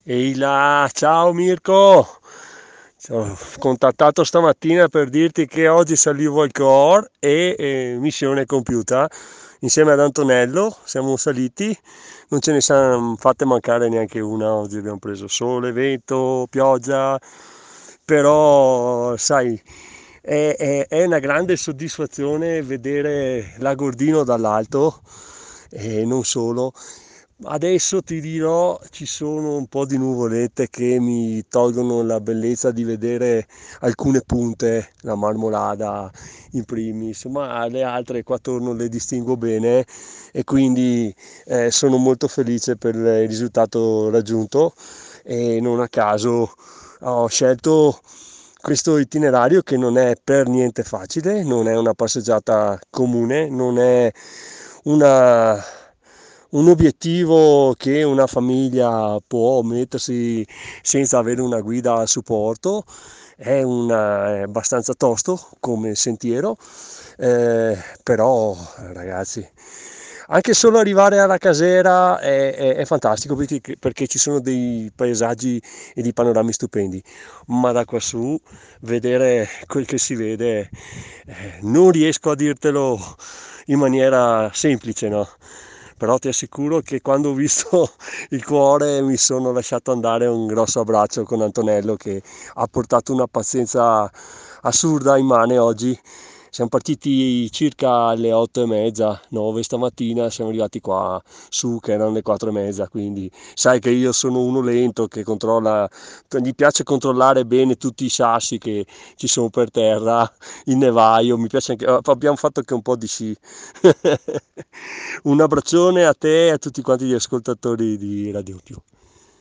Ehi là, ciao Mirko! Ti ho contattato stamattina per dirti che oggi salivo al Coor e missione compiuta. Insieme ad Antonello siamo saliti, non ce ne siamo fatte mancare neanche una. Oggi abbiamo preso sole, vento, pioggia, però sai, è una grande soddisfazione vedere l'Agordino dall'alto e non solo. Adesso ti dirò, ci sono un po' di nuvolette che mi tolgono la bellezza di vedere alcune punte, la Marmolada in primis, ma le altre qua attorno le distingo bene e quindi sono molto felice per il risultato raggiunto e non a caso ho scelto questo itinerario che non è per niente facile, non è una passeggiata comune, non è una- un obiettivo che una famiglia può mettersi senza avere una guida a supporto. È abbastanza tosto come sentiero, però ragazzi, anche solo arrivare alla casera è fantastico perché ci sono dei paesaggi e dei panorami stupendi, ma da quassù vedere quel che si vede, non riesco a dirtelo in maniera semplice, no? Però ti assicuro che quando ho visto il cuore mi sono lasciato andare un grosso abbraccio con Antonello che ha portato una pazienza assurda immane oggi. Siamo partiti circa alle 8:30, 9 stamattina, siamo arrivati qua su che erano le 4:30, quindi sai che io sono uno lento che controlla, gli piace controllare bene tutti i sassi che ci sono per terra, il nevaio, mi piace anche, abbiamo fatto anche un po' di sci. Un abbraccione a te e a tutti quanti gli ascoltatori di Radio Più.